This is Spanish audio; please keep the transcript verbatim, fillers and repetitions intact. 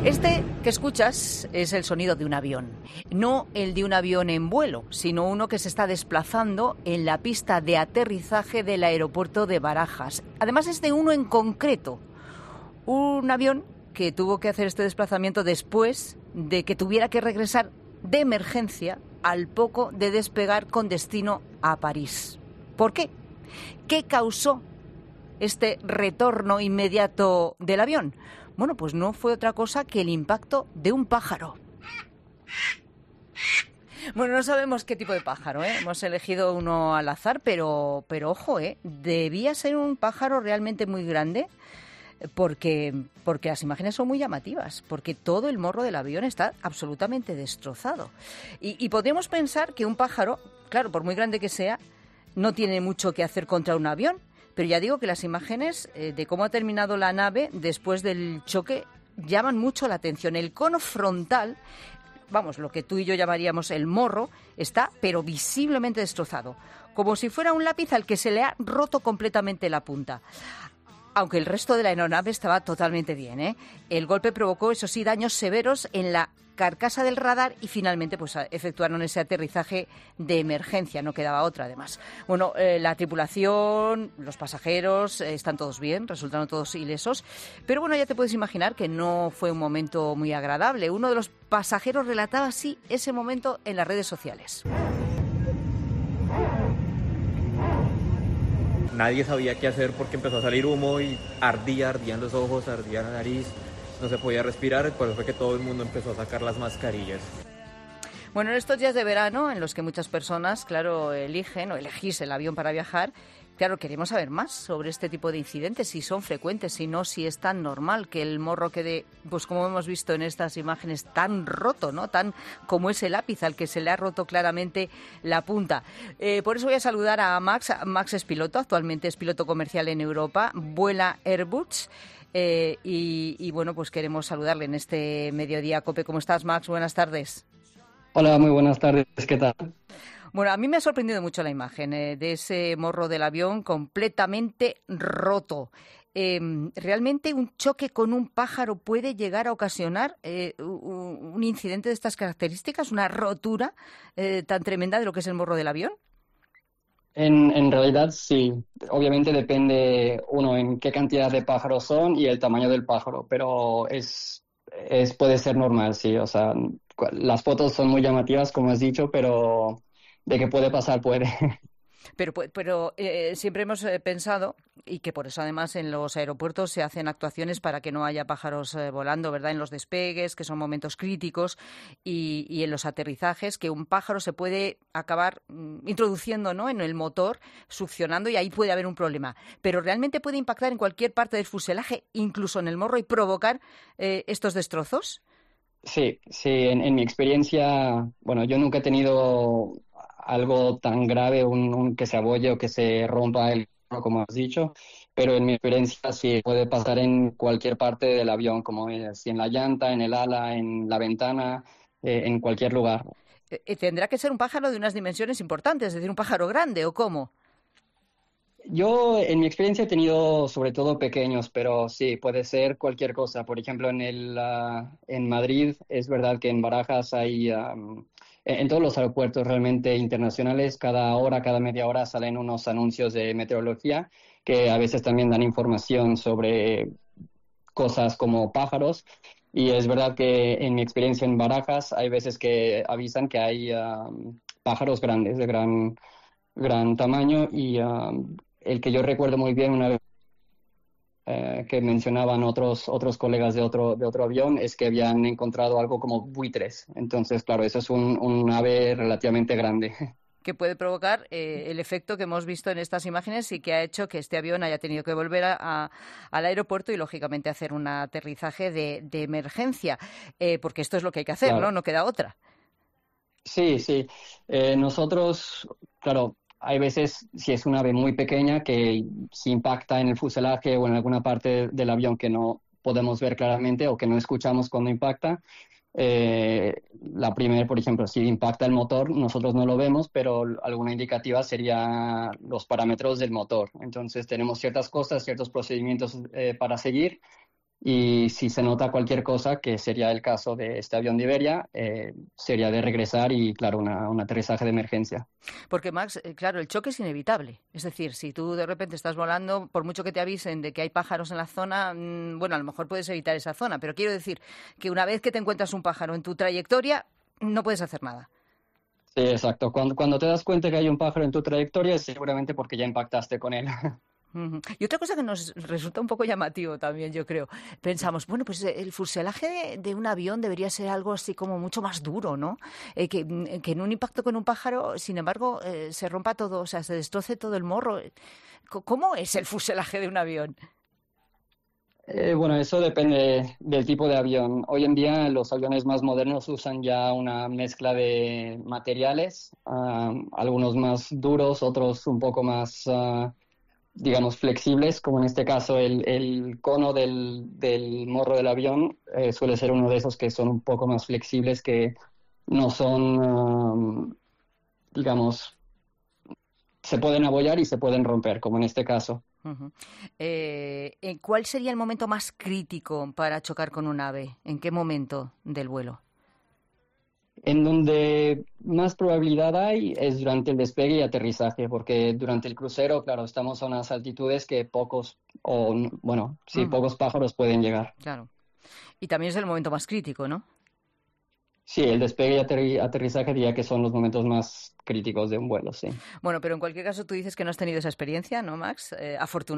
Este que escuchas es el sonido de un avión, no el de un avión en vuelo, sino uno que se está desplazando en la pista de aterrizaje del aeropuerto de Barajas. Además es de uno en concreto, un avión que tuvo que hacer este desplazamiento después de que tuviera que regresar de emergencia al poco de despegar con destino a París. ¿Por qué? ¿Qué causó este retorno inmediato del avión? Bueno, pues no fue otra cosa que el impacto de un pájaro. Bueno, no sabemos qué tipo de pájaro, ¿eh? Hemos elegido uno al azar, pero, pero ojo, ¿eh? Debía ser un pájaro realmente muy grande porque, porque las imágenes son muy llamativas, porque todo el morro del avión está absolutamente destrozado. Y, y podríamos pensar que un pájaro, claro, por muy grande que sea, no tiene mucho que hacer contra un avión. Pero ya digo que las imágenes eh, de cómo ha terminado la nave después del choque llaman mucho la atención. El cono frontal, vamos, lo que tú y yo llamaríamos el morro, está pero visiblemente destrozado, como si fuera un lápiz al que se le ha roto completamente la punta. Aunque el resto de la aeronave estaba totalmente bien, ¿eh? El golpe provocó, eso sí, daños severos en la carcasa del radar y finalmente pues efectuaron ese aterrizaje de emergencia, no quedaba otra además. Bueno, eh, la tripulación, los pasajeros, eh, están todos bien, resultaron todos ilesos, pero bueno, ya te puedes imaginar que no fue un momento muy agradable. Uno de los pasajeros relataba así ese momento en las redes sociales. Nadie sabía qué hacer porque empezó a salir humo y ardía, ardían los ojos, ardía la nariz. No se podía respirar, por eso fue que todo el mundo empezó a sacar las mascarillas. Bueno, en estos días de verano, en los que muchas personas, claro, eligen o elegís el avión para viajar, claro, queremos saber más sobre este tipo de incidentes, si son frecuentes, si no, si es tan normal que el morro quede, pues como hemos visto en estas imágenes, tan roto, ¿no? Tan como ese lápiz al que se le ha roto claramente la punta. Eh, por eso voy a saludar a Max. Max es piloto, actualmente es piloto comercial en Europa, vuela Airbus. Eh, y, y bueno, pues queremos saludarle en este mediodía COPE. ¿Cómo estás, Max? Buenas tardes. Hola, muy buenas tardes. ¿Qué tal? Bueno, a mí me ha sorprendido mucho la imagen eh, de ese morro del avión completamente roto. Eh, ¿Realmente un choque con un pájaro puede llegar a ocasionar eh, un, un incidente de estas características, una rotura eh, tan tremenda de lo que es el morro del avión? En, en realidad sí, obviamente depende uno en qué cantidad de pájaros son y el tamaño del pájaro, pero es, es puede ser normal, sí, o sea, las fotos son muy llamativas, como has dicho, pero de que puede pasar, puede. Pero, pero eh, siempre hemos eh, pensado, y que por eso además en los aeropuertos se hacen actuaciones para que no haya pájaros eh, volando, ¿verdad? En los despegues, que son momentos críticos, y, y en los aterrizajes, que un pájaro se puede acabar mm, introduciendo, ¿no?, en el motor, succionando, y ahí puede haber un problema. Pero realmente puede impactar en cualquier parte del fuselaje, incluso en el morro, y provocar eh, estos destrozos. Sí, sí, en, en mi experiencia, bueno, yo nunca he tenido algo tan grave, un, un que se abolle o que se rompa el, como has dicho, pero en mi experiencia sí puede pasar en cualquier parte del avión, como es, en la llanta, en el ala, en la ventana, eh, en cualquier lugar. Eh, tendrá que ser un pájaro de unas dimensiones importantes, es decir, un pájaro grande, ¿o cómo? Yo, en mi experiencia, he tenido sobre todo pequeños, pero sí, puede ser cualquier cosa. Por ejemplo, en el, uh, en Madrid, es verdad que en Barajas hay, um, en, en todos los aeropuertos realmente internacionales, cada hora, cada media hora salen unos anuncios de meteorología que a veces también dan información sobre cosas como pájaros. Y es verdad que en mi experiencia en Barajas hay veces que avisan que hay um, pájaros grandes, de gran, gran tamaño y... Um, el que yo recuerdo muy bien una vez eh, que mencionaban otros otros colegas de otro de otro avión es que habían encontrado algo como buitres. Entonces, claro, eso es un, un ave relativamente grande. Que puede provocar eh, el efecto que hemos visto en estas imágenes y que ha hecho que este avión haya tenido que volver a, a, al aeropuerto y, lógicamente, hacer un aterrizaje de, de emergencia, eh, porque esto es lo que hay que hacer, Claro. ¿no? No queda otra. Sí, sí. Eh, nosotros, claro, hay veces, si es una ave muy pequeña, que si impacta en el fuselaje o en alguna parte del avión que no podemos ver claramente o que no escuchamos cuando impacta, eh, la primera, por ejemplo, si impacta el motor, nosotros no lo vemos, pero alguna indicativa sería los parámetros del motor. Entonces tenemos ciertas cosas, ciertos procedimientos eh, para seguir Y si se nota cualquier cosa, que sería el caso de este avión de Iberia, eh, sería de regresar y, claro, una, un aterrizaje de emergencia. Porque, Max, eh, claro, el choque es inevitable. Es decir, si tú de repente estás volando, por mucho que te avisen de que hay pájaros en la zona, mmm, bueno, a lo mejor puedes evitar esa zona, pero quiero decir que una vez que te encuentras un pájaro en tu trayectoria, no puedes hacer nada. Sí, exacto. Cuando, cuando te das cuenta que hay un pájaro en tu trayectoria, es seguramente porque ya impactaste con él. Uh-huh. Y otra cosa que nos resulta un poco llamativo también, yo creo. Pensamos, bueno, pues el fuselaje de, de un avión debería ser algo así como mucho más duro, ¿no? Eh, que, que en un impacto con un pájaro, sin embargo, eh, se rompa todo, o sea, se destroce todo el morro. ¿Cómo es el fuselaje de un avión? Eh, bueno, eso depende del tipo de avión. Hoy en día los aviones más modernos usan ya una mezcla de materiales, uh, algunos más duros, otros un poco más, uh, digamos, flexibles, como en este caso el, el cono del, del morro del avión eh, suele ser uno de esos que son un poco más flexibles, que no son, um, digamos, se pueden abollar y se pueden romper, como en este caso. Uh-huh. Eh, ¿Cuál sería el momento más crítico para chocar con un ave? ¿En qué momento del vuelo? En donde más probabilidad hay es durante el despegue y aterrizaje, porque durante el crucero, claro, estamos a unas altitudes que pocos, o bueno, sí, uh-huh. pocos pájaros pueden llegar. Claro. Y también es el momento más crítico, ¿no? Sí, el despegue y aterri- aterrizaje diría que son los momentos más críticos de un vuelo, sí. Bueno, pero en cualquier caso tú dices que no has tenido esa experiencia, ¿no, Max? Eh, afortunadamente.